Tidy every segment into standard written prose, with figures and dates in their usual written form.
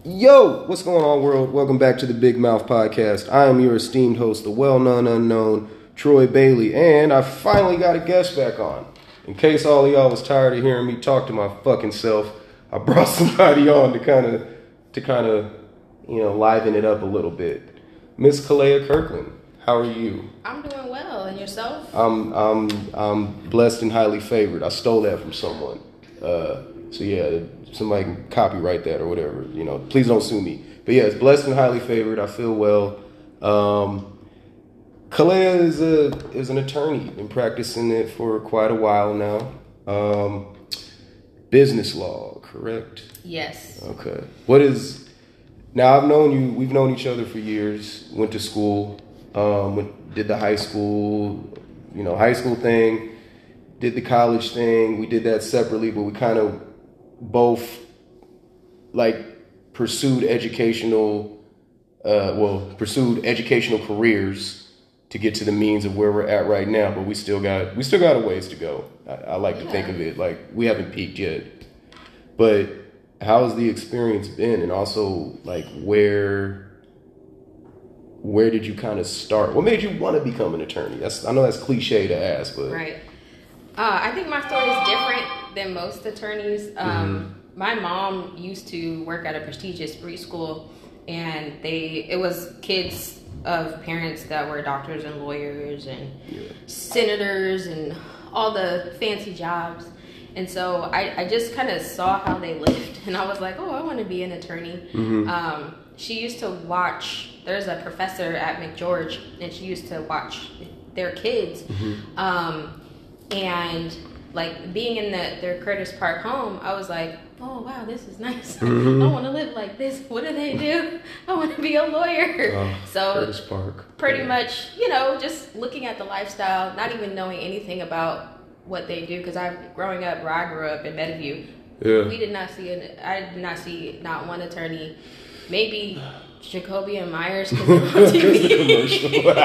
Yo, what's going on, world? Welcome back to the Big Mouth Podcast. I am your esteemed host, the well-known unknown Troy Bailey, and I finally got a guest back on. In case all of y'all was tired of hearing me talk to my fucking self, I brought somebody on to kind of, liven it up a little bit. Miss Kalea Kirkland, how are you? I'm doing well, and yourself? I'm blessed and highly favored. I stole that from someone. Somebody can copyright that or whatever. Please don't sue me. But yeah, it's blessed and highly favored. I feel well. Kalea is an attorney. Been practicing it for quite a while now. Business law, correct? Yes. Okay. What is... Now, I've known you... We've known each other for years. Went to school. Did the high school thing. Did the college thing. We did that separately, but we kind of both pursued educational careers to get to the means of where we're at right now. But we still got a ways to go. I like to think of it like we haven't peaked yet. But how has the experience been, and also where did you kind of start? What made you want to become an attorney? I know that's cliche to ask, but right. I think my story is different than most attorneys. My mom used to work at a prestigious preschool, and it was kids of parents that were doctors and lawyers and senators and all the fancy jobs. And so I just kind of saw how they lived, and I was like, oh, I want to be an attorney. She used to watch, there's a professor at McGeorge, and she used to watch their kids. And being in their Curtis Park home, I was like, oh wow, this is nice. I want to live like this. What do they do? I want to be a lawyer. So Curtis Park. Pretty much, just looking at the lifestyle, not even knowing anything about what they do, because growing up where I grew up in Meadowview, I did not see not one attorney. Maybe Jacoby and Myers, because they're on TV.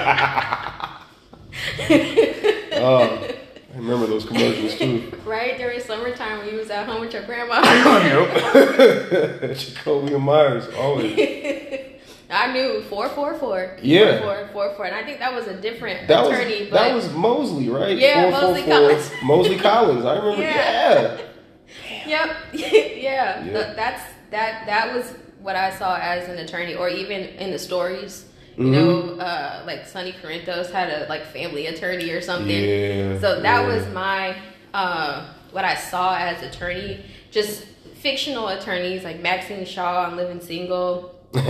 I remember those commercials too. Right, during summertime when you was at home with your grandma. Yep. Jacoby and Myers, always. I knew 444. Yeah. 444, and I think that was a different attorney. That was Mosley, right? Yeah, Mosley Collins. Mosley Collins, I remember. Yeah. Yep. Yeah. That was what I saw as an attorney, or even in the stories. Sonny Corinthos had a family attorney or something. Yeah. So that was my what I saw as attorney. Just fictional attorneys like Maxine Shaw on Living Single. We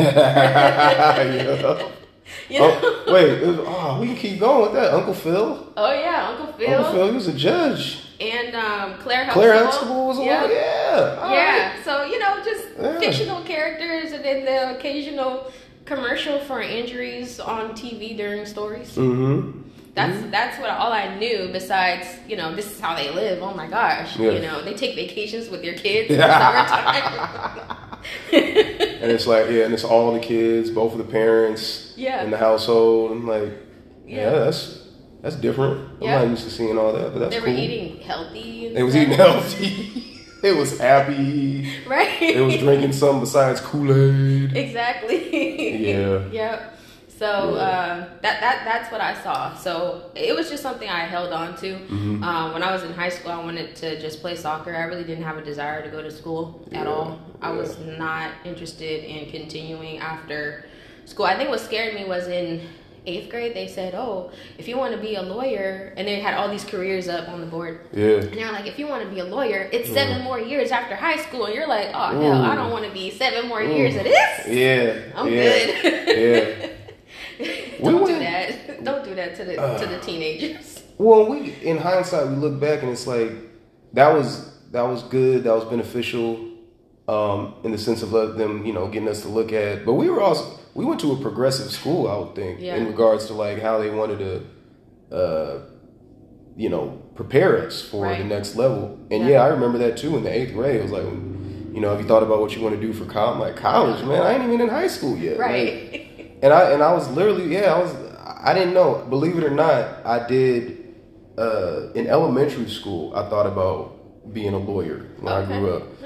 can keep going with that. Uncle Phil. Oh yeah, Uncle Phil. Uncle Phil, he was a judge. And Claire Huxtable. Claire Huxtable was a lawyer. Yeah. Right. So just fictional characters, and then the occasional commercial for injuries on TV during stories. That's all I knew. Besides, this is how they live. Oh my gosh, they take vacations with your kids in the summertime. And it's and it's all the kids, both of the parents in the household. I'm that's different. I'm not used to seeing all that, but that's cool. They were eating healthy. They was eating healthy. It was happy. Right. It was drinking something besides Kool-Aid. Exactly. Yeah. Yep. So that's what I saw. So it was just something I held on to. When I was in high school, I wanted to just play soccer. I really didn't have a desire to go to school at all. I was not interested in continuing after school. I think what scared me was in 8th grade, they said, oh, if you want to be a lawyer, and they had all these careers up on the board. Yeah. And they were like, if you want to be a lawyer, it's 7 more years after high school. And you're like, oh, hell, I don't want to be 7 more years of this. Yeah. I'm good. Yeah. Don't do that. Don't do that to the teenagers. Well, in hindsight, we look back and it's like, that was good. That was beneficial in the sense of them, getting us to look at. But we went to a progressive school, I would think, in regards to how they wanted to, prepare us for the next level. And I remember that too in the 8th grade. It was like, have you thought about what you want to do for college? I'm like, college, man, I ain't even in high school yet. Right. And I was literally, I didn't know. Believe it or not, I did, in elementary school, I thought about being a lawyer when I grew up. Nice.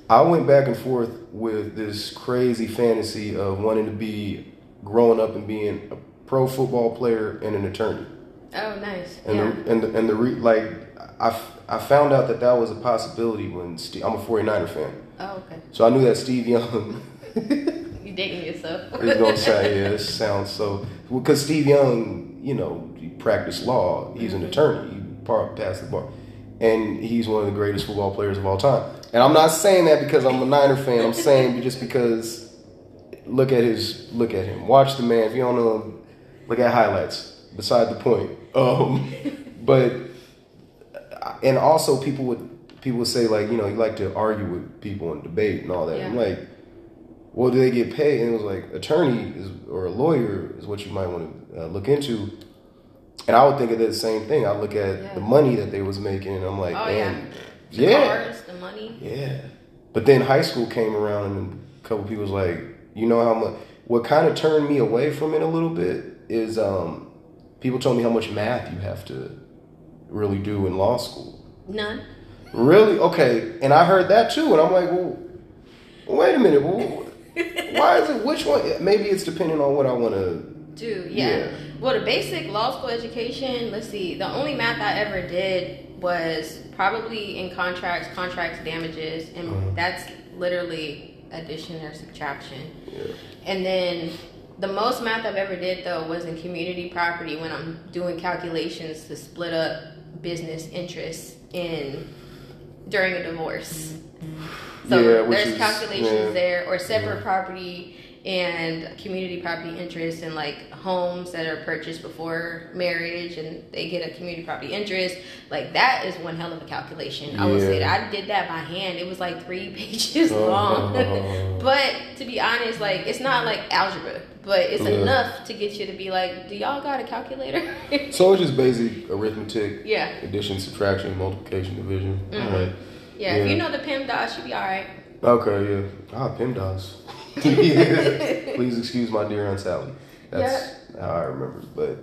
I went back and forth with this crazy fantasy of wanting to be growing up and being a pro football player and an attorney. Oh, nice. Like I found out that was a possibility when I'm a 49er fan. Oh, okay. So I knew that Steve Young. You dating yourself? He's gonna say, yeah, this sounds so. Because Steve Young, he practiced law. He's an attorney. He passed the bar, and he's one of the greatest football players of all time. And I'm not saying that because I'm a Niner fan. I'm saying just because look at him. Watch the man. If you don't know him, look at highlights. Beside the point. But and also people would say, like, you like to argue with people and debate and all that. Yeah. I'm like, well, do they get paid? And it was like, attorney or a lawyer is what you might want to look into. And I would think of the same thing. I look at the money that they was making, and I'm like, man, the cars, the money. Yeah. But then high school came around, and a couple people was like, how much? What kind of turned me away from it a little bit is people told me how much math you have to really do in law school. None. Really? Okay. And I heard that too, and I'm like, well, wait a minute. Well, why is it? Which one? Maybe it's depending on what I want to do. Yeah. Well, the basic law school education. Let's see. The only math I ever did was probably in contracts, damages, and that's literally addition or subtraction. Yeah. And then the most math I've ever did though was in community property when I'm doing calculations to split up business interests during a divorce. So there's calculations there, or separate property and community property interests, and like homes that are purchased before marriage and they get a community property interest. Like that is one hell of a calculation. I would say that I did that by hand. It was like 3 pages long. But to be honest, like it's not like algebra, but it's enough to get you to be like, do y'all got a calculator? So it's just basic arithmetic. Yeah. Addition, subtraction, multiplication, division. Mm-hmm. All right. Yeah, if you know the PEMDAS, you'll be all right. Okay, yeah. PEMDAS. Please excuse my dear Aunt Sally. That's how I remember. But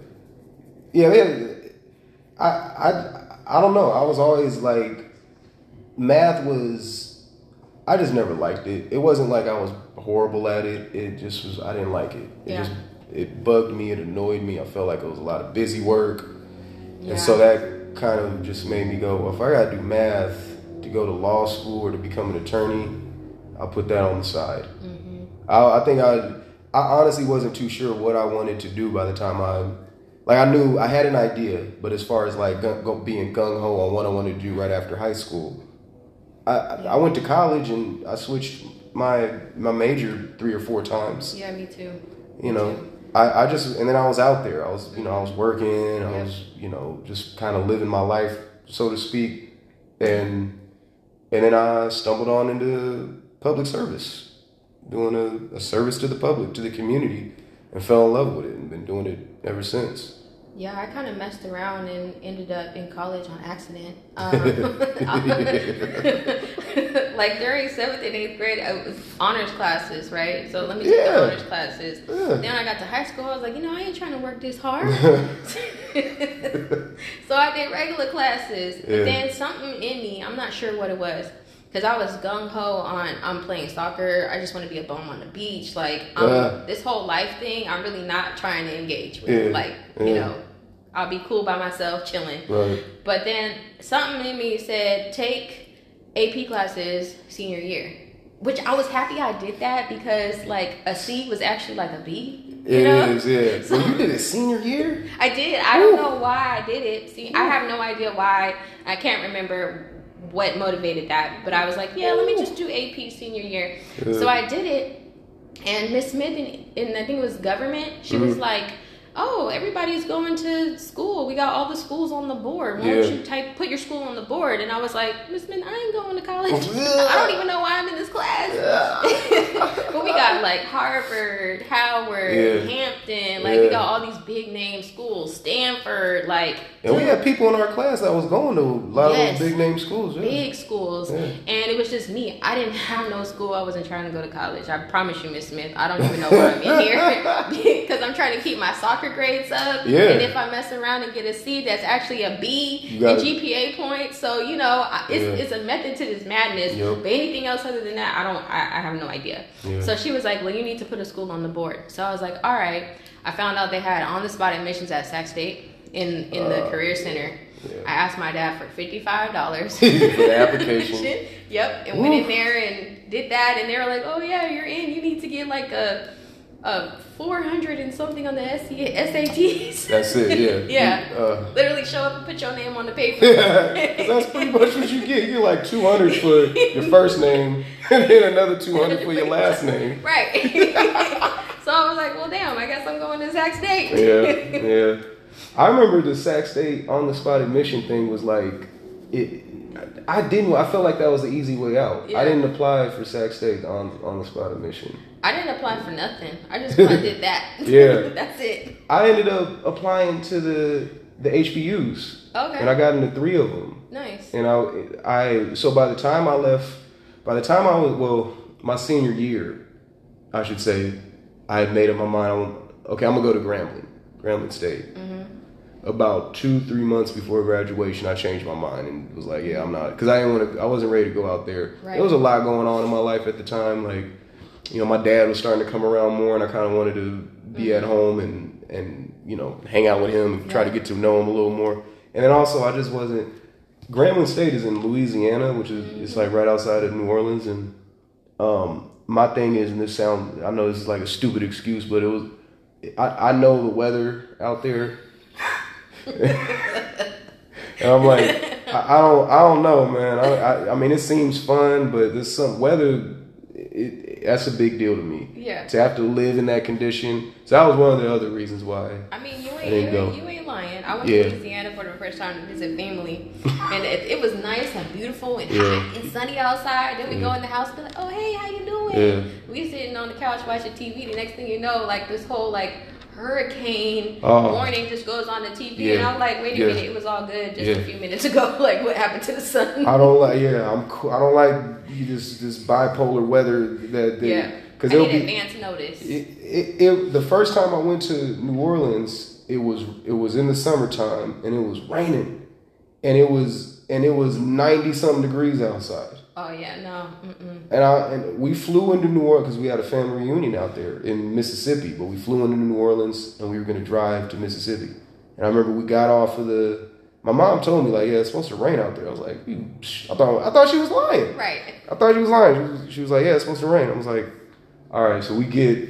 I don't know. I was always like, math was, I just never liked it. It wasn't like I was horrible at it. It just was, I didn't like it. It bugged me. It annoyed me. I felt like it was a lot of busy work. Yeah. And so that kind of just made me go, well, if I got to do math to go to law school or to become an attorney, I'll put that on the side. Mm-hmm. I think I honestly wasn't too sure what I wanted to do by the time I knew I had an idea, but as far as like being gung-ho on what I wanted to do right after high school, I went to college and I switched my major 3 or 4 times. Yeah, me too. I just, and then I was out there. I was working. I was, just kind of living my life, so to speak. And then I stumbled on into public service, doing a service to the public, to the community, and fell in love with it and been doing it ever since. Yeah, I kind of messed around and ended up in college on accident. Like during 7th and 8th grade, it was honors classes, right? So let me take the honors classes. Yeah. Then I got to high school, I was like, I ain't trying to work this hard. So I did regular classes. Yeah. But then something in me, I'm not sure what it was, because I was gung-ho on, I'm playing soccer, I just want to be a bum on the beach. Like, this whole life thing, I'm really not trying to engage with. Like, I'll be cool by myself, chilling. Right. But then something in me said, take AP classes senior year. Which I was happy I did that, because, like, a C was actually like a B. It is, yeah. So you did it senior year? I did. I don't know why I did it. See, I have no idea why. I can't remember what motivated that, but I was like, let me just do AP senior year. So I did it, and Miss Smith in I think it was government, she was like, oh, everybody's going to school, we got all the schools on the board, why don't you put your school on the board? And I was like, Miss Smith, I ain't going to college. I don't even know why I'm in this class. But we got got like Harvard, Howard, Hampton. Like we got all these big name schools. Stanford, like. And we had people in our class that was going to a lot of those big name schools. Yeah. Big schools. Yeah. And it was just me. I didn't have no school. I wasn't trying to go to college. I promise you, Miss Smith. I don't even know why I'm in here because I'm trying to keep my soccer grades up. Yeah. And if I mess around and get a C, that's actually a B in GPA points. So you know, it's a method to this madness. But anything else other than that, I have no idea. Yeah. So she was like, well, you need to put a school on the board. So I was like, all right. I found out they had on-the-spot admissions at Sac State in the Career Center. Yeah. I asked my dad for $55 for the application. Yep, and went in there and did that, and they were like, "Oh yeah, you're in. You need to get like a 400 and something on the SATs." That's it. Yeah. Yeah. Literally show up and put your name on the paper. Yeah, that's pretty much what you get. You get like 200 for your first name, and then another 200 for your last name. Right. So I was like, "Well, damn. I guess I'm going to Sac State." Yeah. I remember the Sac State on the spot admission thing was like it. I felt like that was the easy way out. Yeah. I didn't apply for Sac State on the spot admission. I didn't apply for nothing. I just did that. Yeah. That's it. I ended up applying to the HBUs. Okay. And I got into 3 of them. Nice. And so by the time I was my senior year, I should say, I had made up my mind. Okay, I'm gonna go to Grambling State. Mm-hmm. About 2-3 months before graduation, I changed my mind and was like, yeah, I'm not, because I wasn't ready to go out there. Right. There was a lot going on in my life at the time. Like, you know, my dad was starting to come around more, and I kind of wanted to be at home and you know, hang out with him, try to get to know him a little more. And then also, I just wasn't. Grambling State is in Louisiana, which is it's like right outside of New Orleans, and my thing is, and I know this is like a stupid excuse, but I know the weather out there. And I'm like, I don't know, man. I mean, it seems fun, but there's some weather. That's a big deal to me. Yeah. To have to live in that condition. So that was one of the other reasons why. I mean, you ain't lying. I went to Louisiana for the first time to visit family, and it was nice and beautiful and hot and sunny outside. Then we go in the house and be like, oh hey, how you doing? Yeah. We sitting on the couch watching TV. The next thing you know, like this whole like hurricane warning just goes on the TV, and I'm like, wait a minute, it was all good just a few minutes ago. Like, what happened to the sun? I don't like. I'm cool. I don't like this bipolar weather because I need advance notice. The first time I went to New Orleans, it was in the summertime, and it was raining, and it was 90 something degrees outside. Oh yeah, no. Mm-mm. And we flew into New Orleans because we had a family reunion out there in Mississippi. But we flew into New Orleans and we were going to drive to Mississippi. And I remember we got off of my mom told me like, yeah, it's supposed to rain out there. I was like, I thought she was lying. Right. I thought she was lying. She was like, yeah, it's supposed to rain. I was like, all right. So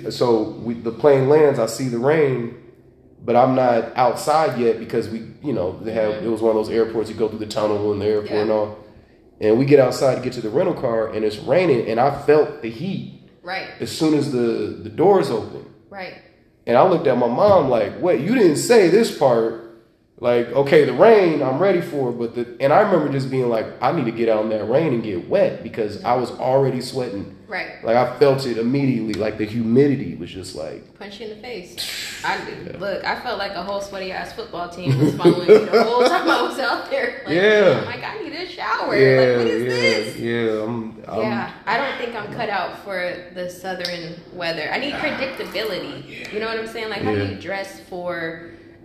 the plane lands. I see the rain, but I'm not outside yet because it was one of those airports you go through the tunnel in the airport and all. And we get outside to get to the rental car, and it's raining, and I felt the heat. Right. As soon as the doors open. Right. And I looked at my mom like, wait, you didn't say this part. Like, okay, the rain, I'm ready for it. And I remember just being like, I need to get out in that rain and get wet because I was already sweating. Right. Like, I felt it immediately. Like, the humidity was just like... Punch you in the face. Look, I felt like a whole sweaty-ass football team was following me the whole time I was out there. Like, I'm like, I need a shower. Like, what is this? Yeah, I don't think I'm cut out for the southern weather. I need predictability. You know what I'm saying? Like, how do you dress for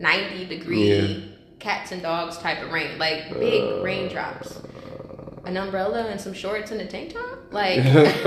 90-degree cats and dogs type of rain? Like, big raindrops. An umbrella and some shorts and a tank top? Like...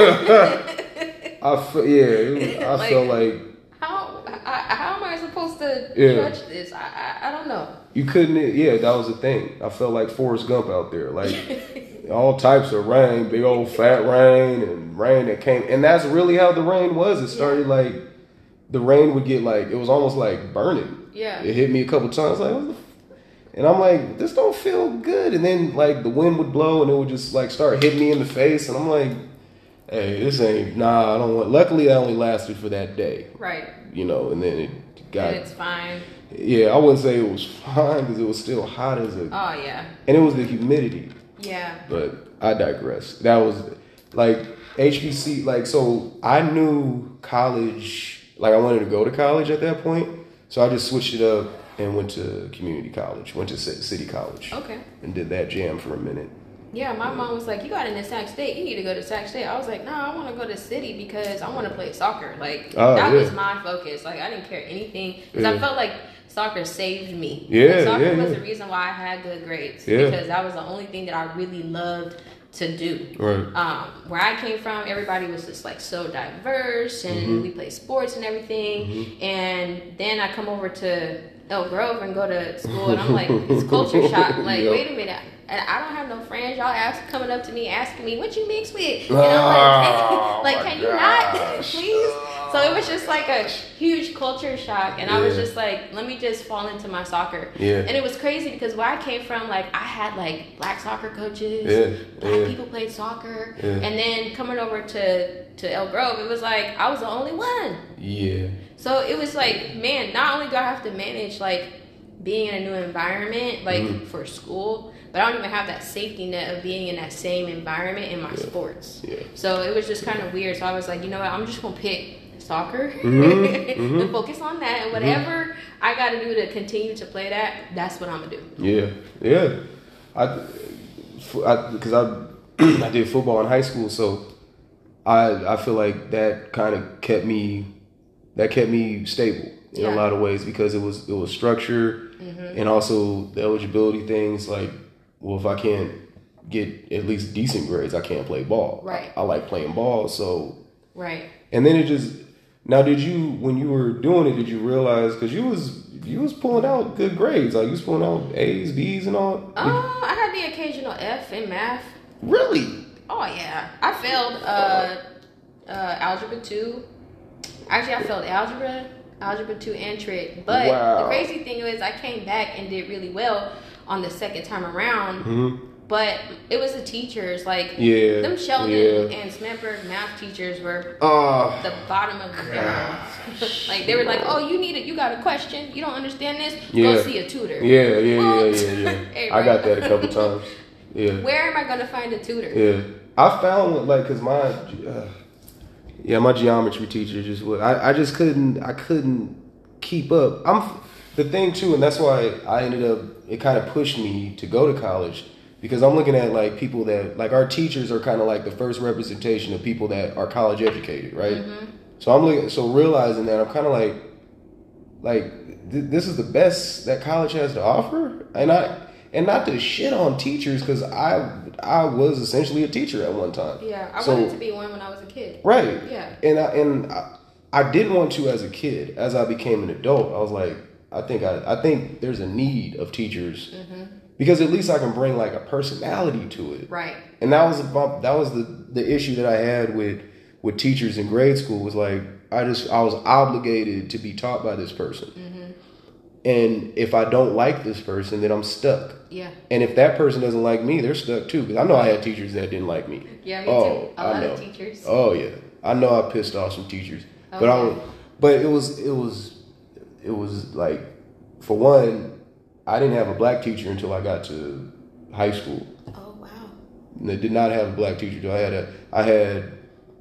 I felt like... How am I supposed to judge this? I don't know. You couldn't... Yeah, that was the thing. I felt like Forrest Gump out there. Like, all types of rain. Big old fat rain and rain that came... And that's really how the rain was. It started like... The rain would get like... It was almost like burning. Yeah. It hit me a couple times. Like, what the... And I'm like, this don't feel good. And then like the wind would blow and it would just like start hitting me in the face. And I'm like, hey, this ain't, I don't want, luckily that only lasted for that day. Right. You know, and then it got. And it's fine. Yeah, I wouldn't say it was fine because it was still hot as a. Oh, yeah. And it was the humidity. Yeah. But I digress. That was like, HBC, like, so I knew college, like I wanted to go to college at that point. So I just switched it up and went to community college, went to City College. Okay. And did that jam for a minute. Yeah, my mom was like, you got into Sac State, you need to go to Sac State. I was like, no, I want to go to City because I want to play soccer. Like, that was my focus. Like, I didn't care anything because I felt like soccer saved me. Yeah, soccer was the reason why I had good grades because that was the only thing that I really loved to do. Right. Where I came from, everybody was just like so diverse and we played sports and everything. And then I come over to Elk Grove and go to school and I'm like, it's culture shock. Like, wait a minute. And I don't have no friends. Y'all coming up to me asking me what you mix with. And I'm like, can you not, please? So it was just like a huge culture shock. And I was just like, let me just fall into my soccer. Yeah. And it was crazy because where I came from, like I had like black soccer coaches. Black people played soccer. And then coming over to Elk Grove, it was like I was the only one. Yeah. So it was like, man, not only do I have to manage like being in a new environment, like for school, but I don't even have that safety net of being in that same environment in my sports. Yeah. So it was just kind of weird. So I was like, you know what, I'm just going to pick soccer and focus on that. And whatever I got to do to continue to play that, that's what I'm going to do. Yeah. Yeah. Because I did football in high school, so I feel like that kind of kept me stable in a lot of ways because it was structure and also the eligibility things. Like, well, if I can't get at least decent grades, I can't play ball. Right. I like playing ball, so right. And then it just now. Did you, when you were doing it, did you realize because you was pulling out good grades, like you was pulling out A's, B's, and all? I had the occasional F in math. Really? Oh yeah, I failed algebra 2. Actually, I failed algebra 2 and trig. But the crazy thing is I came back and did really well on the second time around. But it was the teachers, like them Sheldon and Smithburg math teachers were the bottom of the barrel. Like they were like, oh, you got a question, you don't understand this, go see a tutor. Yeah. I got that a couple times. Yeah. Where am I gonna find a tutor? Yeah, I found like because my geometry teacher just would. I just couldn't keep up. The thing too, and that's why I ended up. It kind of pushed me to go to college because I'm looking at like people that like our teachers are kind of like the first representation of people that are college educated, right? So realizing that I'm kind of like this is the best that college has to offer, and not to shit on teachers because I was essentially a teacher at one time. Yeah, I wanted to be one when I was a kid. Right. Yeah. And I didn't want to as a kid. As I became an adult, I was like, I think there's a need of teachers because at least I can bring like a personality to it. Right. And that was the issue that I had with teachers in grade school was like I was obligated to be taught by this person. And if I don't like this person, then I'm stuck. Yeah. And if that person doesn't like me, they're stuck too. Because I know I had teachers that didn't like me. Yeah, me too. A lot of teachers. Oh yeah, I know I pissed off some teachers. But it was like, for one, I didn't have a black teacher until I got to high school. Oh wow. And I did not have a black teacher. I had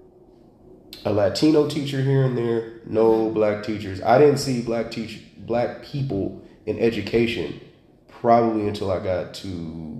a Latino teacher here and there. No black teachers. I didn't see black people in education probably until I got to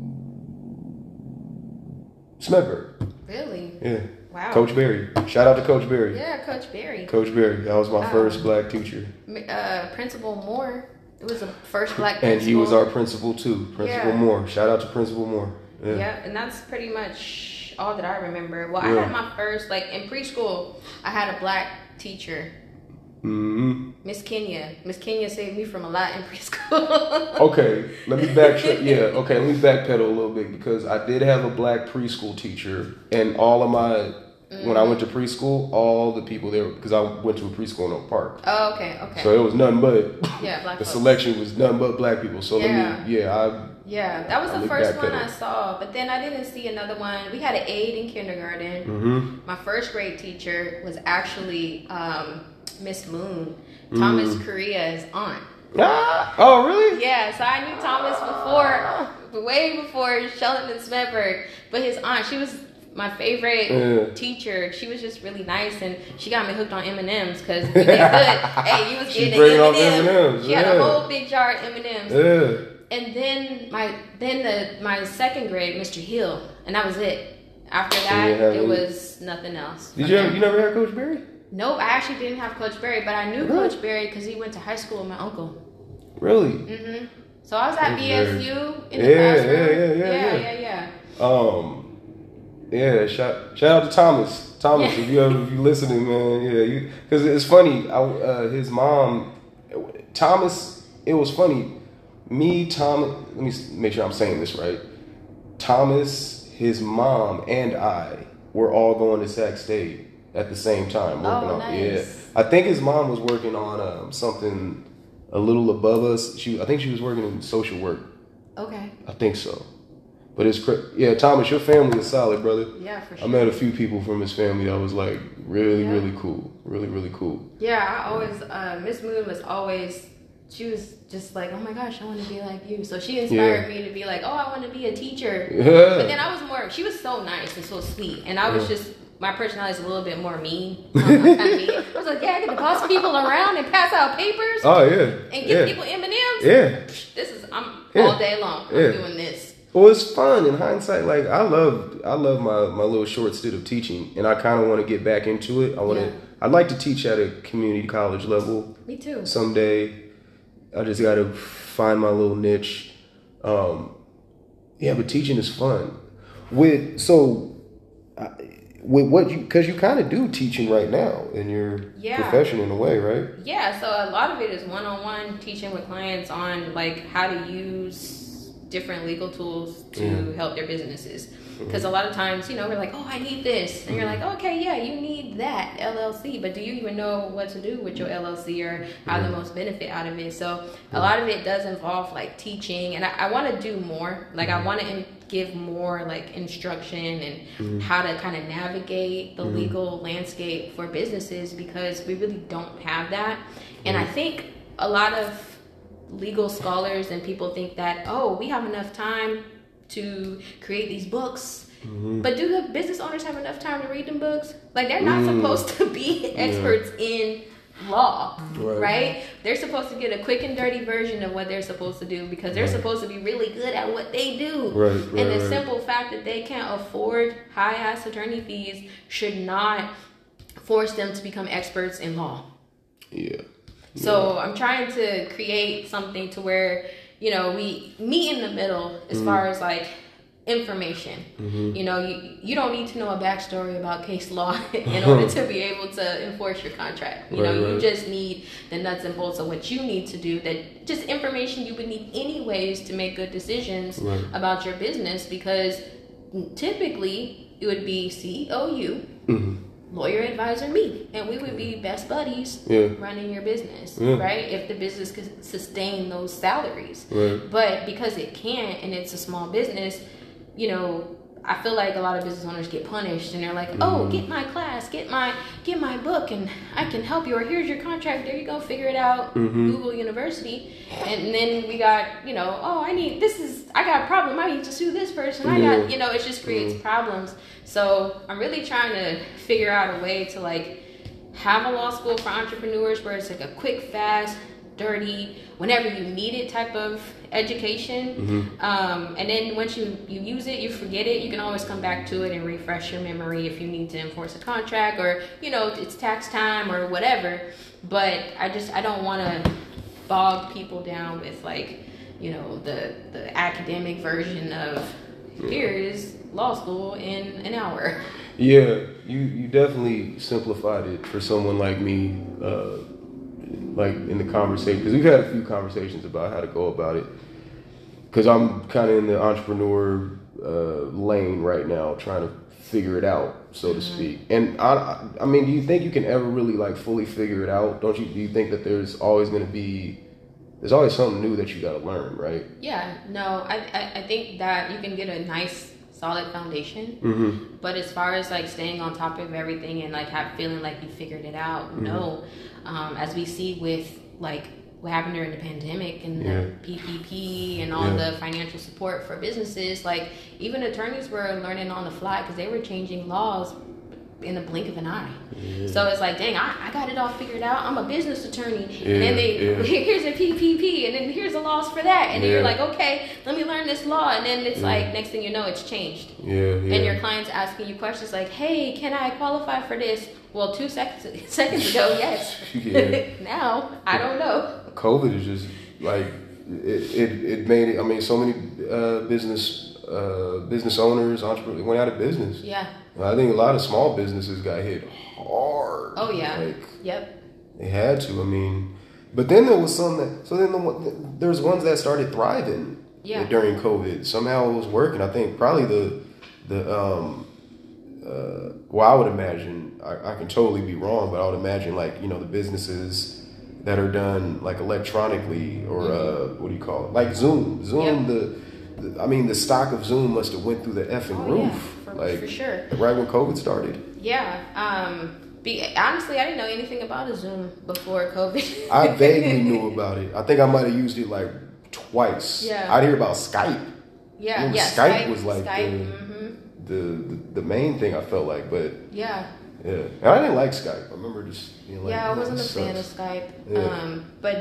Smithburg. Really? Yeah. Wow. Coach Berry. Shout out to Coach Berry. Yeah, Coach Berry. Coach Berry. That was my first black teacher. Principal Moore. It was the first black principal. And he was our principal too. Principal Moore. Shout out to Principal Moore. Yeah, and that's pretty much all that I remember. Well, I had my first, like in preschool, I had a black teacher. Miss Kenya. Miss Kenya saved me from a lot in preschool. Okay, let me backtrack. Let me backpedal a little bit because I did have a black preschool teacher, and all of my when I went to preschool, all the people there because I went to a preschool in Oak Park. Oh, okay. So it was nothing but black the folks. Selection was nothing but black people. So that was the first one I saw, but then I didn't see another one. We had an aide in kindergarten. My first grade teacher was actually Miss Moon, Thomas Korea's aunt. Oh, really? Yeah, so I knew Thomas way before Sheldon and Smithburg. But his aunt, she was my favorite teacher, she was just really nice, and she got me hooked on M&Ms because we did good. Hey, you was getting an M&M. She had a whole big jar of M&Ms. Yeah. And then my second grade, Mr. Hill, and that was it. After that, it was nothing else. You never had Coach Berry? Nope, I actually didn't have Coach Berry, but I knew Coach Berry because he went to high school with my uncle. Really? Mm-hmm. So I was at BSU in the classroom. Yeah. Yeah, shout out to Thomas. Thomas, if you listening, man, because it's funny. His mom, Thomas. It was funny. Thomas. Let me make sure I'm saying this right. Thomas, his mom, and I were all going to Sac State at the same time. Working on, nice. I think his mom was working on something a little above us. I think she was working in social work. Okay. I think so. But Thomas, your family is solid, brother. Yeah, for sure. I met a few people from his family that was like really, really cool. Really, really cool. Yeah, I always, Miss Moon was always, she was just like, oh my gosh, I want to be like you. So she inspired me to be like, oh, I want to be a teacher. Yeah. But then she was so nice and so sweet. And I was just, my personality is a little bit more mean. I was like, I get to boss people around and pass out papers. Oh, yeah. And give people M&Ms. Yeah. I'm all day long. I'm doing this. Well, it's fun in hindsight. Like I love my little short stint of teaching, and I kind of want to get back into it. I'd like to teach at a community college level. Me too. Someday, I just got to find my little niche. But teaching is fun. Because you kind of do teaching right now in your profession in a way, right? Yeah. So a lot of it is one-on-one teaching with clients on like how to use different legal tools to help their businesses. Because a lot of times, we're like, oh, I need this. And you're like, okay, yeah, you need that LLC. But do you even know what to do with your LLC or how the most benefit out of it? So a lot of it does involve like teaching. And I want to do more. Like I want to give more like instruction and how to kind of navigate the legal landscape for businesses because we really don't have that. And I think a lot of legal scholars and people think that, oh, we have enough time to create these books. But do the business owners have enough time to read them books? Like they're not supposed to be experts in law, right? They're supposed to get a quick and dirty version of what they're supposed to do because they're supposed to be really good at what they do. And the simple fact that they can't afford high-ass attorney fees should not force them to become experts in law. So I'm trying to create something to where, we meet in the middle as far as like information. You don't need to know a backstory about case law in order to be able to enforce your contract. You just need the nuts and bolts of what you need to do, that just information you would need anyways to make good decisions about your business, because typically it would be CEO, you, lawyer, advisor, me, and we would be best buddies running your business, right? If the business could sustain those salaries. But because it can't and it's a small business, I feel like a lot of business owners get punished and they're like, oh, get my class, get my book, and I can help you, or here's your contract, there you go, figure it out, Google University. And then we got, oh, I got a problem, I need to sue this person, it just creates problems. So I'm really trying to figure out a way to like have a law school for entrepreneurs where it's like a quick, fast, dirty, whenever you need it type of education. And then once you use it, you forget it, you can always come back to it and refresh your memory if you need to enforce a contract, or it's tax time or whatever. But I don't want to bog people down with like the academic version of here is law school in an hour. You definitely simplified it for someone like me, like in the conversation, because we've had a few conversations about how to go about it, because I'm kind of in the entrepreneur lane right now, trying to figure it out, so to speak. And I mean, do you think you can ever really like fully figure it out? Do you think that there's always something new that you got to learn, right? I think that you can get a nice solid foundation, but as far as like staying on top of everything and like feeling like you figured it out, no. As we see with like what happened during the pandemic and the PPP and all the financial support for businesses, like even attorneys were learning on the fly because they were changing laws in the blink of an eye. So it's like, dang, I got it all figured out. I'm a business attorney. And then here's a PPP, and then here's the laws for that. And then you're like, okay, let me learn this law. And then it's like, next thing you know, it's changed. And your client's asking you questions like, hey, can I qualify for this? Well, 2 seconds ago, yes. Now, I don't know. COVID is just like, it made it, I mean, so many business owners, entrepreneurs went out of business. Yeah. I think a lot of small businesses got hit hard. Oh, yeah. Like, they had to. I mean, but then there was some that. So then there's ones that started thriving. During COVID, somehow it was working. I think probably well, I would imagine. I can totally be wrong, but I would imagine like the businesses that are done like electronically or what do you call it? Like Zoom. The stock of Zoom must have went through the effing roof. For sure. Right when COVID started. Yeah. Honestly, I didn't know anything about a Zoom before COVID. I vaguely knew about it. I think I might have used it like twice. Yeah. I'd hear about Skype. Yeah. Skype was like the main thing I felt like, but yeah. And I didn't like Skype. I remember just being like, I wasn't a fan of Skype. Yeah. But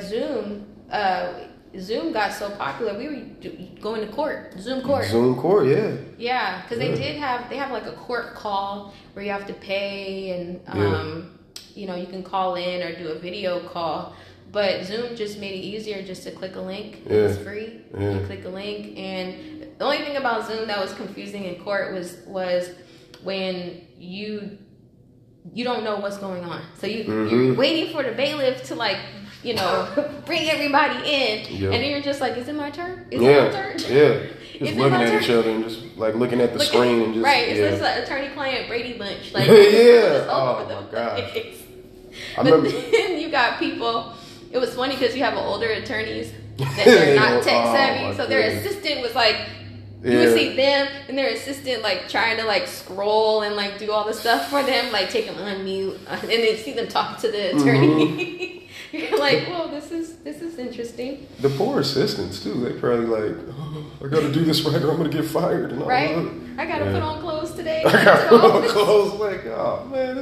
Zoom got so popular, we were going to court, Zoom court. Yeah, because they have like a court call where you have to pay and you can call in or do a video call. But Zoom just made it easier just to click a link. It was free. You click a link, and the only thing about Zoom that was confusing in court was when you don't know what's going on. So you're waiting for the bailiff to bring everybody in, and then you're just like, is it my turn? Is it my turn? Just looking at each other and just like looking at the screen and just It's like attorney-client Brady Bunch. Like, oh my gosh. But then you got people. It was funny because you have older attorneys that they're not tech savvy, so their assistant was like. You would see them and their assistant like trying to like scroll and like do all the stuff for them, like take them unmute, and then see them talk to the attorney. You're like, whoa, this is interesting. The poor assistants too. They probably like, I got to do this right, or I'm gonna get fired. And all right? That. I got to put on clothes today. I got to put on clothes. Like, oh man,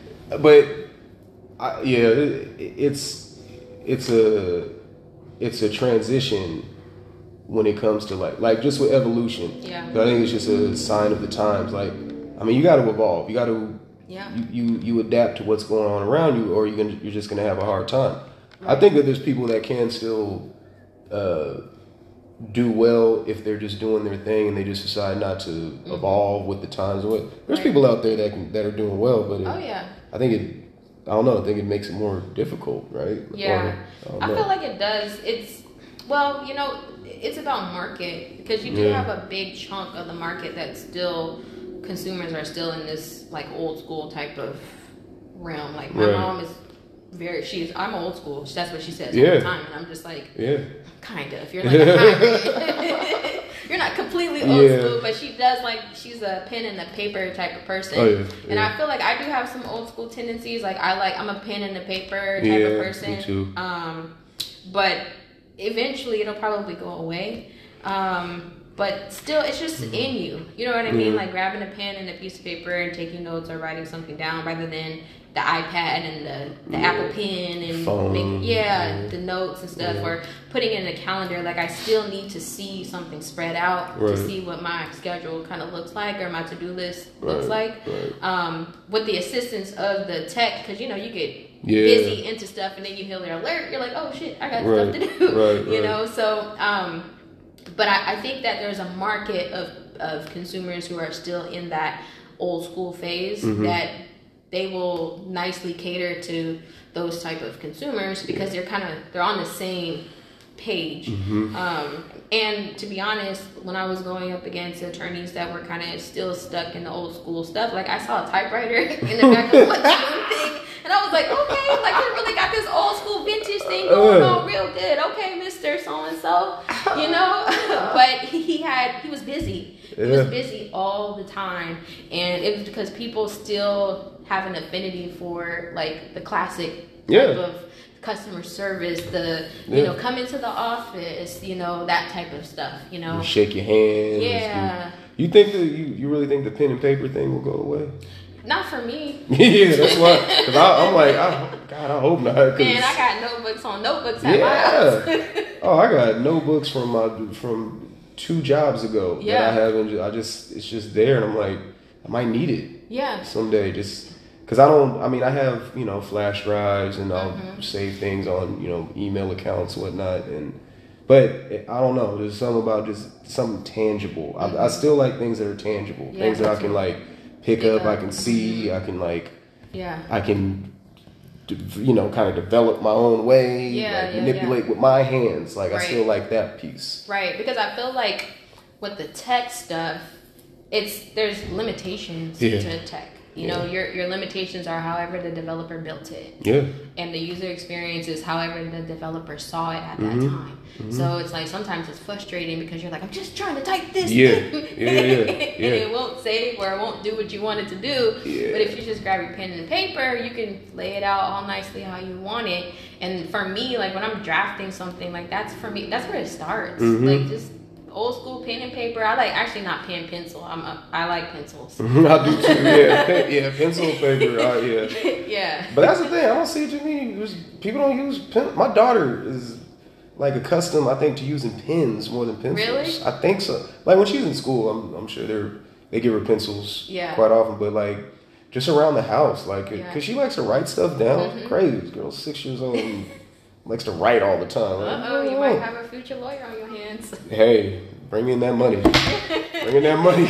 it's a transition. When it comes to like just with evolution, but I think it's just a sign of the times. Like, I mean, you got to evolve. You got to, you adapt to what's going on around you, or you're just gonna have a hard time. Right. I think that there's people that can still do well if they're just doing their thing and they just decide not to evolve with the times. There's people out there that are doing well, but I think I don't know. I think it makes it more difficult, right? Yeah, I feel like it does. It's about market, because you do have a big chunk of the market that still consumers are still in this like old school type of realm. Like my mom is I'm old school. That's what she says all the time, and I'm just like, kind of. You're like you're not completely old school, but she does she's a pen and the paper type of person. And I feel like I do have some old school tendencies. Like I'm a pen and the paper type of person. Me too. But eventually it'll probably go away. But still, it's just in you. You know what I mean? Like grabbing a pen and a piece of paper and taking notes or writing something down rather than the iPad and the Apple Pen and phone, the notes and stuff, or putting it in a calendar. Like I still need to see something spread out to see what my schedule kind of looks like, or my to-do list looks like. With the assistance of the tech, because you get busy into stuff and then you hear their alert, you're like, oh shit, I got stuff to do. You know, so but I think that there's a market of consumers who are still in that old school phase that they will nicely cater to those type of consumers because they're on the same page. And to be honest, when I was going up against attorneys that were kind of still stuck in the old school stuff, like I saw a typewriter in the back of what thing, and I was like, okay, like we really got this old school vintage thing going on real good. Okay, Mr. So-and-so, but he was busy. He was busy all the time, and it was because people still have an affinity for like the classic type of customer service, the you know, come into the office, you know, that type of stuff, you know. You shake your hands. Yeah. You think that you really think the pen and paper thing will go away? Not for me. Yeah, that's why. Because I'm like, God, I hope not. Man, I got notebooks on notebooks at my house. Oh, I got notebooks from 2 jobs ago that I haven't. It's just there, and I'm like, I might need it. Someday, just because I have, you know, flash drives, and I'll save things on, you know, email accounts, whatnot, but I don't know. There's something about just something tangible. I still like things that are tangible, things that I can like pick up, I can see, I can like, I can, you know, kind of develop my own way, manipulate with my hands. Like, I still like that piece. Right, because I feel like with the tech stuff, there's limitations to tech. You know, your limitations are however the developer built it. Yeah. And the user experience is however the developer saw it at that time. So it's like sometimes it's frustrating because you're like, I'm just trying to type this. And it won't save or it won't do what you want it to do. But if you just grab your pen and paper, you can lay it out all nicely how you want it. And for me, like when I'm drafting something, like that's for me, that's where it starts. Like just old school pen and paper. I like actually not pen pencil. I like pencils. I do too. Yeah, pencil and paper. Yeah. But that's the thing. I don't see what you mean. People don't use pen. My daughter is like accustomed, I think, to using pens more than pencils. Really? I think so. Like when she's in school, I'm sure they give her pencils quite often. But like just around the house, like because she likes to write stuff down. Crazy. This girl's 6 years old. And likes to write all the time. Like, you might have a future lawyer on your hands. Hey, bring in that money. Bring in that money,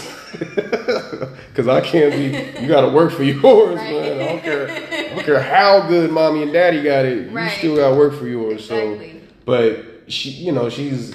because I can't be. You got to work for yours, man. I don't care how good mommy and daddy got it. You still got to work for yours. Exactly. So, but she, you know, she's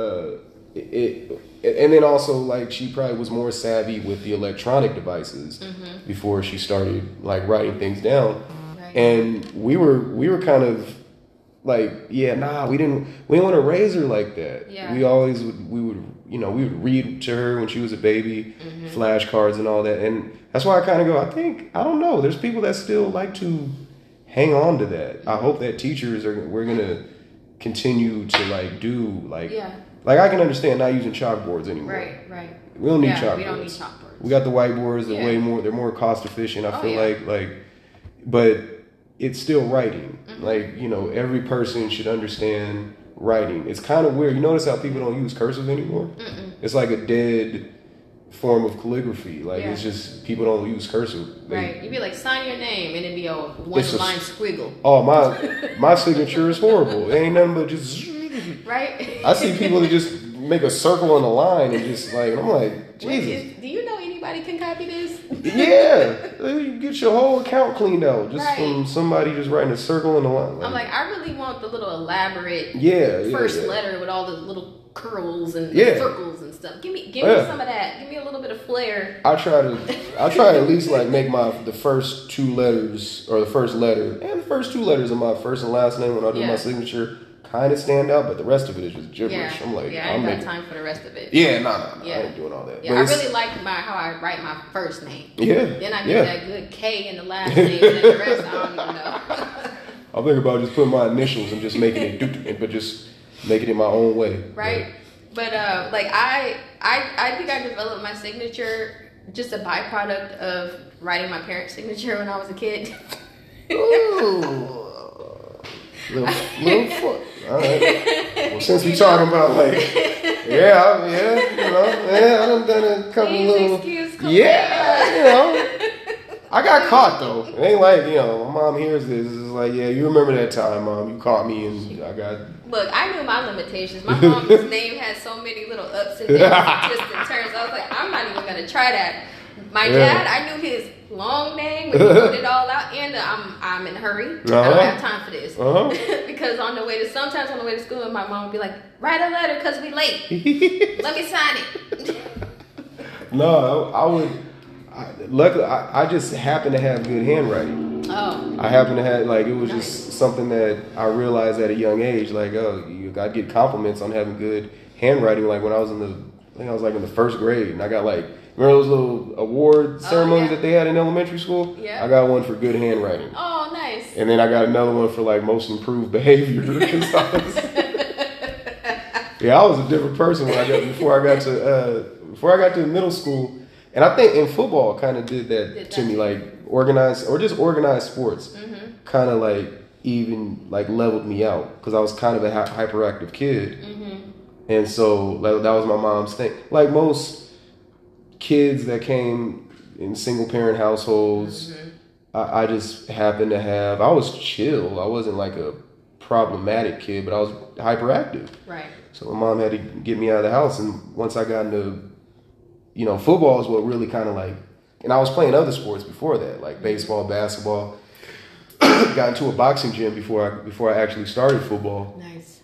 and then also like she probably was more savvy with the electronic devices before she started like writing things down, and we were kind of. Like, we didn't want to raise her like that. Yeah. We would read to her when she was a baby, flashcards and all that. And that's why I kind of go, I don't know. There's people that still like to hang on to that. I hope that we're going to continue to like I can understand not using chalkboards anymore. Right. We don't need chalkboards. We don't need chalkboards. We got the whiteboards. They're more cost efficient. I feel but it's still writing. Like, you know, every person should understand writing. It's kind of weird. You notice how people don't use cursive anymore? It's like a dead form of calligraphy. Like, it's just, people don't use cursive. You'd be like, sign your name, and it'd be a one-line squiggle. Oh, my signature is horrible. It ain't nothing but just... Right? I see people that just make a circle on the line and just like, I'm like, Jesus. Do you know anybody can copy this? Yeah. You get your whole account cleaned out just from somebody just writing a circle on the line. I'm like, I really want the little elaborate first letter with all the little curls and circles and stuff. Give me some of that. Give me a little bit of flair. I try to at least like make the first 2 letters or the first letter and the first 2 letters of my first and last name when I do my signature kind of stand out, but the rest of it is just gibberish. I'm like, I ain't got time for the rest of it. No. I ain't doing all that. Yeah, I really like how I write my first name. Yeah. Then I get that good K in the last name, and the rest I don't even know. I'll think about just putting my initials and just making it, but just making it my own way. Right. But like I think I developed my signature just a byproduct of writing my parents' signature when I was a kid. Ooh. Little foot. All right. Well, since we talking about like, I done a couple I got caught though. It ain't like, my mom hears this. It's like, you remember that time, Mom? You caught me and I got. Look, I knew my limitations. My mom's name had so many little ups and downs and twists and turns. I was like, I'm not even gonna try that. My dad, I knew his long name, but he wrote it all out, and I'm in a hurry. I don't have time for this. Because sometimes on the way to school, my mom would be like, write a letter because we late. Let me sign it. No, I would. Luckily, I just happen to have good handwriting. Oh. I happen to have, it was just something that I realized at a young age, I get compliments on having good handwriting, like when I was in the first grade, and I got remember those little award ceremonies that they had in elementary school? Yeah. I got one for good handwriting. Oh, nice. And then I got another one for like most improved behavior. Yeah, I was a different person when before I got to middle school. And I think in football kind of did that to me, like organized sports kind of like even like leveled me out because I was kind of a hyperactive kid. And so like, that was my mom's thing. Like most kids that came in single parent households, I just happened to have, I was chill. I wasn't like a problematic kid, but I was hyperactive. Right. So my mom had to get me out of the house. And once I got into, football is what really kind of like, and I was playing other sports before that, like baseball, basketball. Got into a boxing gym before I actually started football. Nice.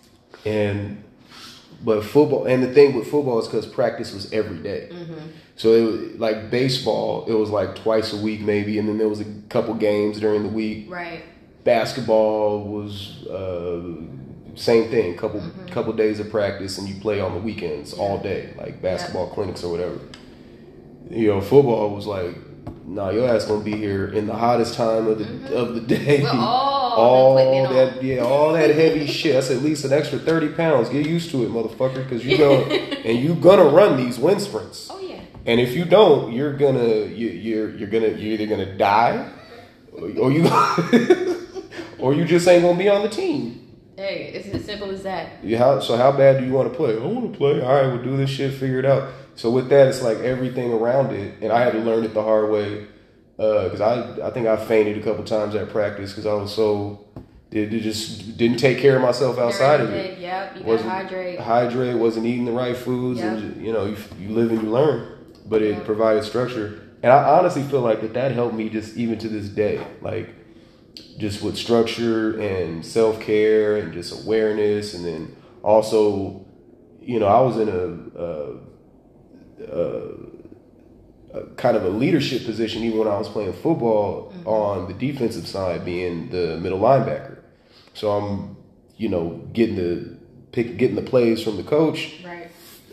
But football, and the thing with football is because practice was every day. So it was like baseball, it was like twice a week maybe, and then there was a couple games during the week. Right. Basketball was same thing, couple days of practice, and you play on the weekends all day, like basketball clinics or whatever. Football was like, nah, your ass gonna be here in the hottest time of the day. With all that heavy shit. That's at least an extra 30 pounds. Get used to it, motherfucker, because you're gonna run these wind sprints. Oh yeah. And if you don't, you're either gonna die, or you just ain't gonna be on the team. Hey, it's as simple as that. So how bad do you want to play? I want to play. All right, we'll do this shit, figure it out. So with that, it's like everything around it, and I had to learn it the hard way because I think I fainted a couple times at practice because I was so just didn't take care of myself outside of it. Yep, you gotta hydrate. Wasn't eating the right foods, and you live and you learn. But it provided structure, and I honestly feel like that helped me just even to this day, like just with structure and self care and just awareness, and then also, I was in a kind of a leadership position even when I was playing football on the defensive side, being the middle linebacker. So I'm, getting the plays from the coach, right,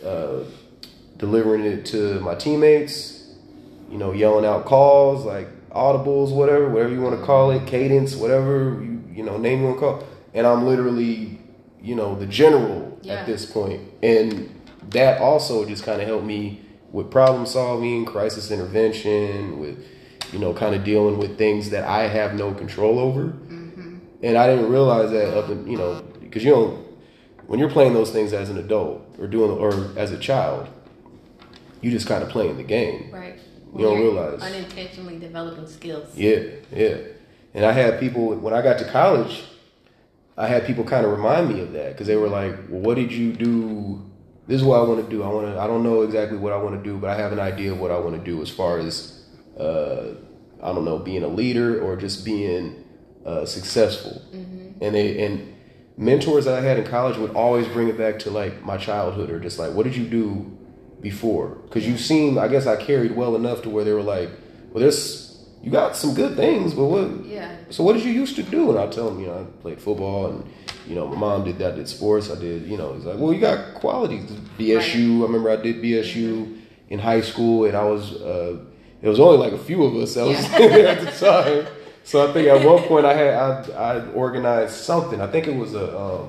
delivering it to my teammates, yelling out calls like audibles, whatever you want to call it, cadence, whatever name you want to call it. And I'm literally, the general at this point. And that also just kind of helped me with problem solving, crisis intervention, with, kind of dealing with things that I have no control over. And I didn't realize that because when you're playing those things as an adult or as a child, you just kind of playing the game. Right. You don't realize. Unintentionally developing skills. Yeah. And I had people, when I got to college, I had people kind of remind me of that because they were like, well, what did you do? This is what I want to do. I don't know exactly what I want to do, but I have an idea of what I want to do as far as, being a leader or just being successful. And mentors that I had in college would always bring it back to like my childhood, or just like, what did you do before? Because I guess I carried well enough to where they were like, well, you got some good things, but what? Yeah. So what did you used to do? And I'll tell them, I played football, and my mom did sports. I did, he's like, well, you got qualities. BSU. Right. I remember I did BSU in high school, and I was. It was only like a few of us that was there at the time. So I think at one point I organized something. I think it was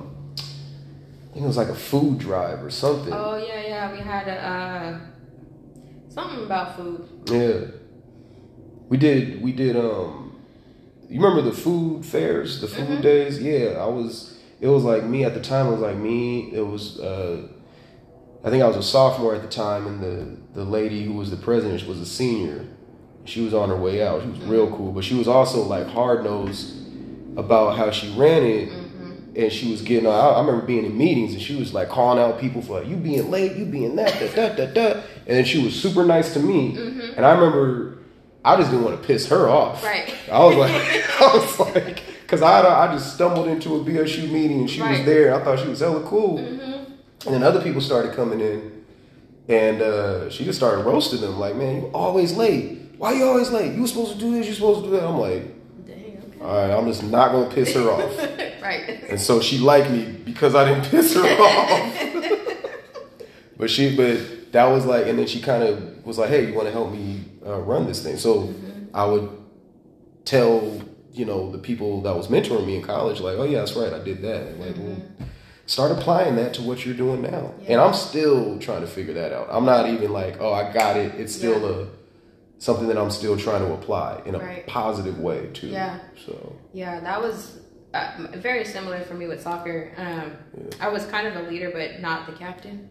like a food drive or something. Oh yeah. We had something about food. Yeah. We did you remember the food fairs, the food days? Yeah, it was like me at the time, it was like me, it was I think I was a sophomore at the time, and the lady who was the president was a senior. She was on her way out. She was real cool, but she was also like hard-nosed about how she ran it. And she was getting I remember being in meetings, and she was like calling out people for like, you being late, you being that. And then she was super nice to me. And I remember I just didn't want to piss her off. Right. I was like, because I just stumbled into a BSU meeting, and she was there. I thought she was hella cool. And then other people started coming in, and she just started roasting them. Like, man, you always late. Why you always late? You were supposed to do this, you supposed to do that. I'm like, dang, okay. All right, I'm just not going to piss her off. Right. And so she liked me because I didn't piss her off. But that was like, and then she kind of was like, hey, you want to help me run this thing? So I would tell the people that was mentoring me in college, like, oh yeah, that's right, I did that. Like, well, start applying that to what you're doing now. Yeah. And I'm still trying to figure that out. I'm not even like, oh, I got it. It's still something that I'm still trying to apply in a positive way too. Yeah. So. Yeah, that was very similar for me with soccer. I was kind of a leader, but not the captain.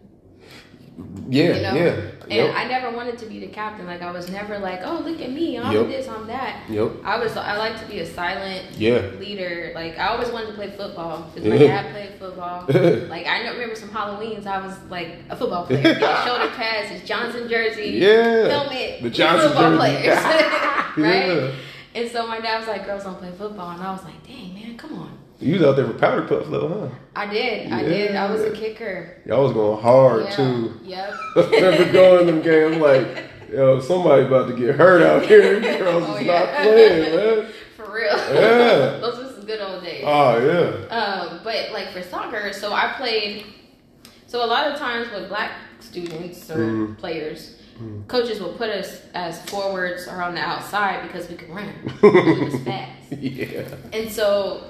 Yeah, yeah. And I never wanted to be the captain. Like, I was never like, oh, look at me, I'm this, I'm that. I like to be a silent leader. Like, I always wanted to play football because my dad played football. Like, I remember some Halloweens, I was like a football player. Shoulder pads, his Johnson jersey, helmet, the Johnson football jersey. players, right? And so my dad was like, girls don't play football, and I was like, dang man, come on. You was out there for powder puff though, huh? I did. I was a kicker. Y'all was going hard too. Yep. I remember going in them games like, yo, somebody about to get hurt out here. Girls is not playing, man. For real. Yeah. Those were some good old days. Oh yeah. But like for soccer, so I played. So a lot of times with black students or players, coaches will put us as forwards or on the outside because we could run. We was fast. Yeah. And so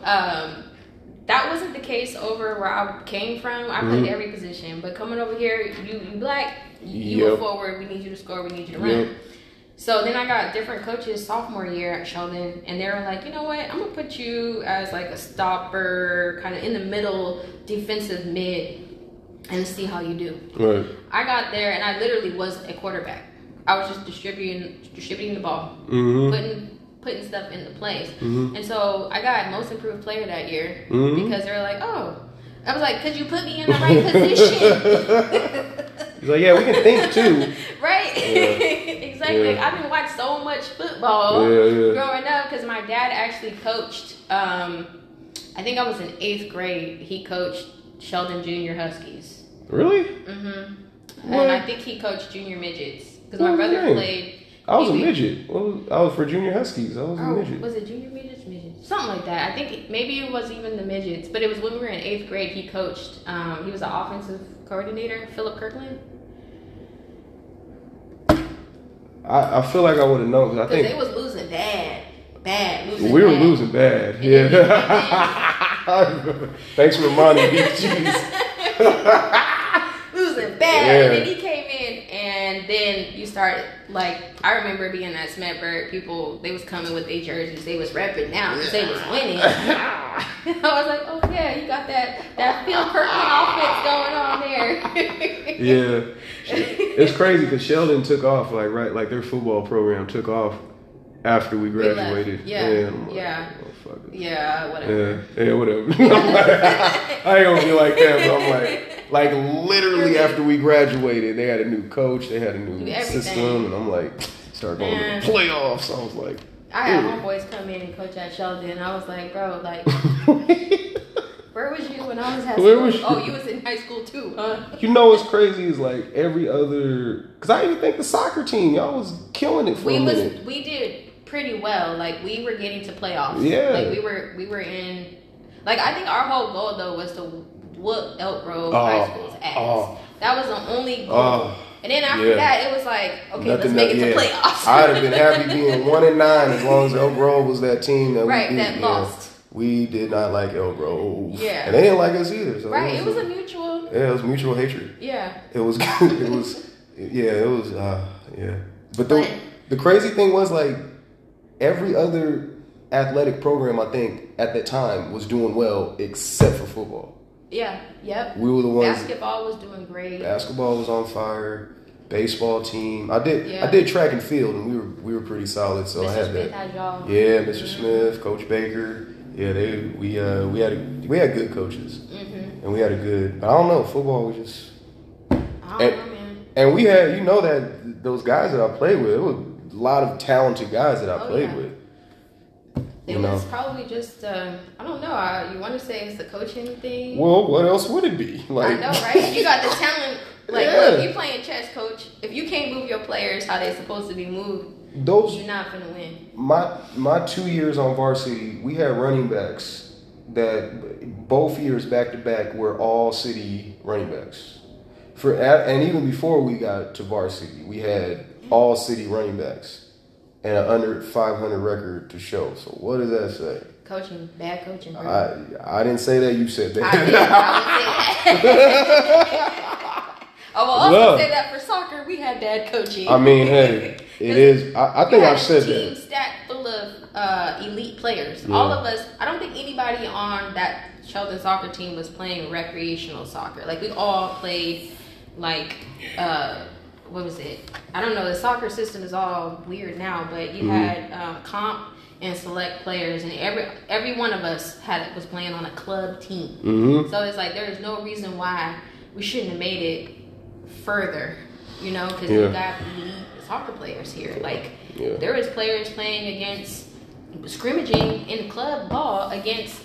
that wasn't the case over where I came from. I played every position, but coming over here, you black, you were forward. We need you to score. We need you to run. So then I got different coaches sophomore year at Sheldon, and they were like, you know what? I'm gonna put you as like a stopper, kind of in the middle, defensive mid, and see how you do. Right. I got there, and I literally was a quarterback. I was just distributing the ball, putting stuff into place. And so I got most improved player that year because they were like, oh. I was like, could you put me in the right position? He's like, yeah, we can think too. Right? Yeah. Exactly. Like, I've been watching so much football growing up because my dad actually coached, I think I was in 8th grade. He coached Sheldon Junior Huskies. Really? And I think he coached junior midgets because my brother played. I was a midget. I was for junior Huskies. I was a midget. Was it junior midgets? Something like that. I think maybe it was even the midgets, but it was when we were in 8th grade. He coached. He was an offensive coordinator, Philip Kirkland. I feel like I would have known because they was losing bad. We were losing bad. Yeah. Thanks for reminding me. Losing bad, and then he came in, and then you started like I remember being at Smedberg. People they was coming with their jerseys. They was repping now because they was winning. I was like, oh yeah, you got that Phil Kirkland offense going on there. Yeah, it's crazy because Sheldon took off like their football program took off after we graduated. Whatever. Yeah, whatever. I ain't gonna be like that, but I'm like literally after we graduated, they had a new coach, they had a new system, and I'm like, start going to the playoffs. I was like, I had homeboys come in and coach at Sheldon, and I was like, bro, like, where was you when I was at school? Oh, you was in high school too, huh? You know what's crazy is like every other, because I even think the soccer team, y'all was killing it for a minute. We did pretty well. Like we were getting to playoffs. Yeah. Like we were in. Like I think our whole goal though was to whoop Elk Grove High School's ass. That was the only goal. And then after that, it was like, okay, let's make it to playoffs. I'd have been happy being 1-9 as long as Elk Grove was that team that that lost. We did not like Elk Grove. Yeah. And they didn't like us either. So it was a mutual. Yeah, it was mutual hatred. Yeah. It was good. It was, But the crazy thing was like every other athletic program, I think, at that time was doing well except for football. Yeah, yep. We were the ones. Basketball was doing great. Basketball was on fire. Baseball team. I did track and field, and we were pretty solid. So Mr. I had Smith that. Had y'all. Yeah, Mr. Smith, Coach Baker. Yeah, we had good coaches, and we had a good. But I don't know, football was just. I don't know, man. And we had, that those guys that I played with, it was a lot of talented guys that I played with. It was probably just, I don't know. You want to say it's the coaching thing? Well, what else would it be? Like, I know, right? You got the talent. Like, look, you playing chess, coach. If you can't move your players how they're supposed to be moved, you're not going to win. My 2 years on varsity, we had running backs that both years back to back were all city running backs. And even before we got to varsity, we had all city running backs. and an under 500 record to show. So what does that say? Coaching, bad coaching. Bro. I didn't say that. You said that. I did. I would say that. I will also say that for soccer, we had bad coaching. I mean, hey, it is. I think I've said that. Team stacked full of elite players. Yeah. All of us. I don't think anybody on that Sheldon soccer team was playing recreational soccer. Like we all played, like what was it? I don't know. The soccer system is all weird now, but you had comp and select players, and every one of us was playing on a club team. So it's like there is no reason why we shouldn't have made it further, you know, because we got elite soccer players here. Like there was players playing against scrimmaging in club ball against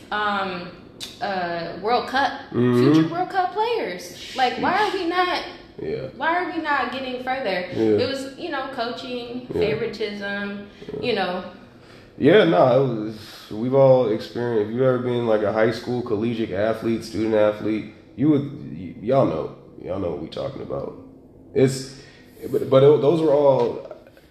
World Cup future World Cup players. Like why are we not? Why are we not getting further? It was, you know, coaching, favoritism, you know. Yeah, no, we've all experienced. If you've ever been like a high school collegiate athlete, student athlete, y'all know what we're talking about. But those were all.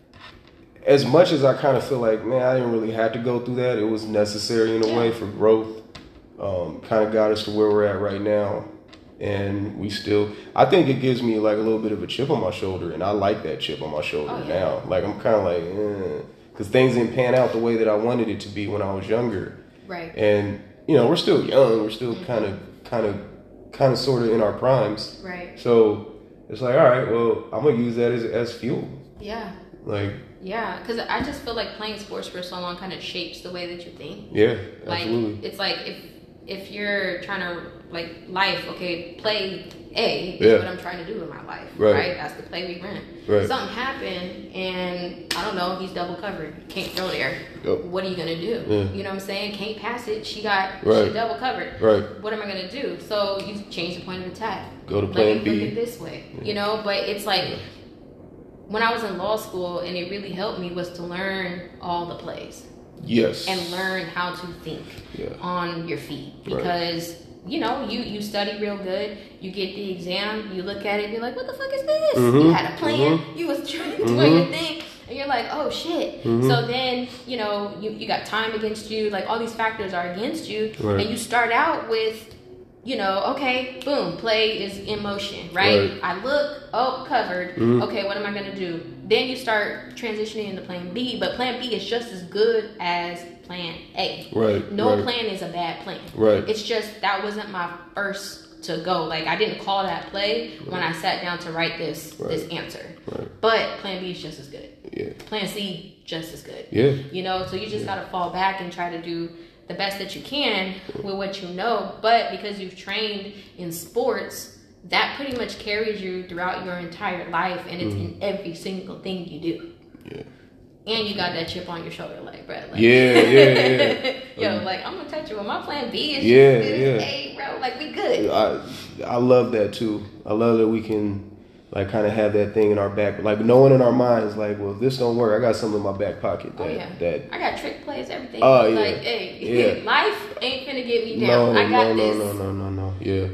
As much as I kind of feel like, man, I didn't really have to go through that. It was necessary in a way for growth. Kind of got us to where we're at right now. And I think it gives me like a little bit of a chip on my shoulder, and I like that chip on my shoulder now. Like I'm kind of like, because things didn't pan out the way that I wanted it to be when I was younger. Right. And you know, we're still young. We're still kind of sort of in our primes. Right. So it's like, all right, well, I'm gonna use that as fuel. Yeah. Like. Yeah, because I just feel like playing sports for so long kind of shapes the way that you think. Yeah, absolutely. Like it's like if you're trying to like life, okay, play A is what I'm trying to do in my life, right? That's the play we run. Right. Something happened, and I don't know, he's double covered, can't throw there. Yep. What are you gonna do? Yeah. You know what I'm saying? Can't pass it. She double covered. Right. What am I gonna do? So you change the point of attack. Go to plan B. Look at this way, you know. But it's like when I was in law school, and it really helped me was to learn all the plays. Yes. And learn how to think on your feet. Because, you know, you study real good, you get the exam, you look at it, you're like, what the fuck is this? You had a plan, you was trying to do your thing, and you're like, oh shit. So then, you know, you got time against you, like all these factors are against you, and you start out with, you know, okay, boom, play is in motion, right? I look, covered. Okay, what am I going to do? Then you start transitioning into plan B, but plan B is just as good as plan A. Right. No plan is a bad plan. Right. It's just that wasn't my first to go. Like I didn't call that play when I sat down to write this answer. Right. But plan B is just as good. Yeah. Plan C just as good. Yeah. You know, so you just got to fall back and try to do the best that you can with what you know, but because you've trained in sports, that pretty much carries you throughout your entire life, and it's in every single thing you do. Yeah. And you got that chip on your shoulder, like, bro. Like, Yo, like, I'm gonna touch you with my plan B is A, bro. Like, we good. I love that too. I love that we can like kind of have that thing in our back, like knowing in our minds, like, well, if this don't work, I got something in my back pocket that I got trick plays, everything. Like, hey, life ain't finna get me down. I got this. No. Yeah,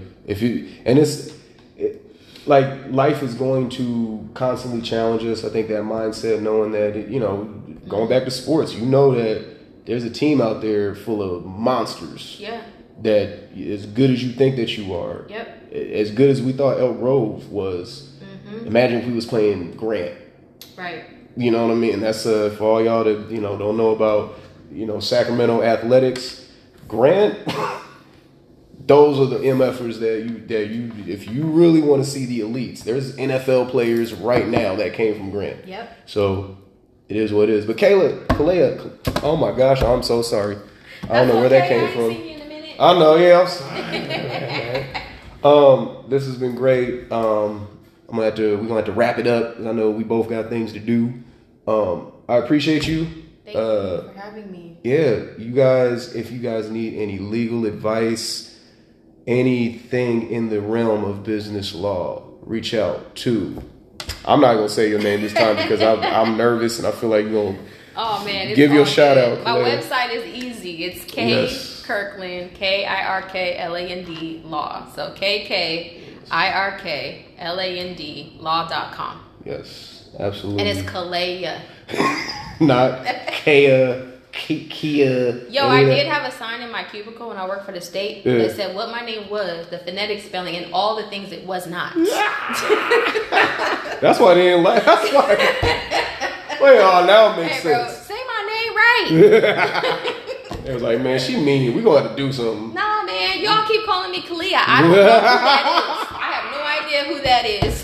like life is going to constantly challenge us. I think that mindset, knowing that you know, going back to sports, you know that there's a team out there full of monsters. Yeah. That as good as you think that you are. Yep. As good as we thought Elk Grove was. Imagine if we was playing Grant. Right. You know what I mean? That's for all y'all that, you know, don't know about, you know, Sacramento athletics. Grant, those are the MFers that you if you really want to see the elites, there's NFL players right now that came from Grant. Yep. So it is what it is. But Kalea, oh my gosh, I'm so sorry. I don't know where that came from. Seen you in a minute. I know, yeah, I'm sorry. This has been great. We're gonna have to wrap it up. I know we both got things to do. I appreciate you. Thank you for having me. Yeah, you guys, if you guys need any legal advice, anything in the realm of business law, reach out to. I'm not gonna say your name this time because I'm nervous and I feel like you're gonna give you a shout out. My website is easy. It's Kirkland, KIRKLAND law. So KKIRKLAND law.com. Yes, absolutely. And it's Kalea. Not Kia. Yo, I did have a sign in my cubicle when I worked for the state that said what my name was, the phonetic spelling, and all the things it was not. That's why they didn't like. That's why. Well, now it makes bro, sense. say my name right. It was like, man, she mean. We gonna have to do something. Nah, man, y'all keep calling me Kalia. I don't know who that is. I have no idea who that is.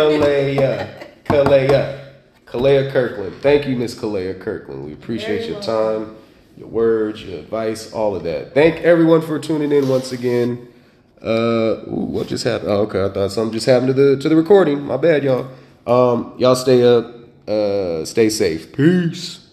Kalea Kirkland. Thank you, Miss Kalea Kirkland. We appreciate your time, your words, your advice, all of that. Thank everyone for tuning in once again. What just happened? Oh, okay, I thought something just happened to the recording. My bad, y'all. Y'all stay up. Stay safe. Peace.